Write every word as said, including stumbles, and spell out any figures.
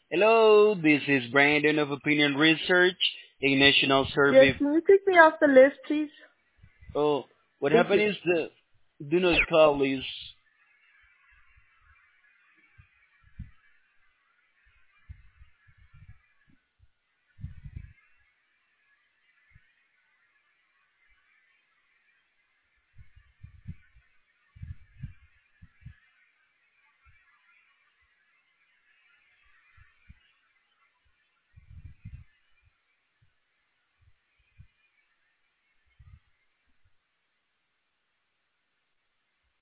Hello, this is Brandon of Opinion Research, a national Yes, survey. can you take me off the list, please? Oh, what Thank happened you. is the do not call list.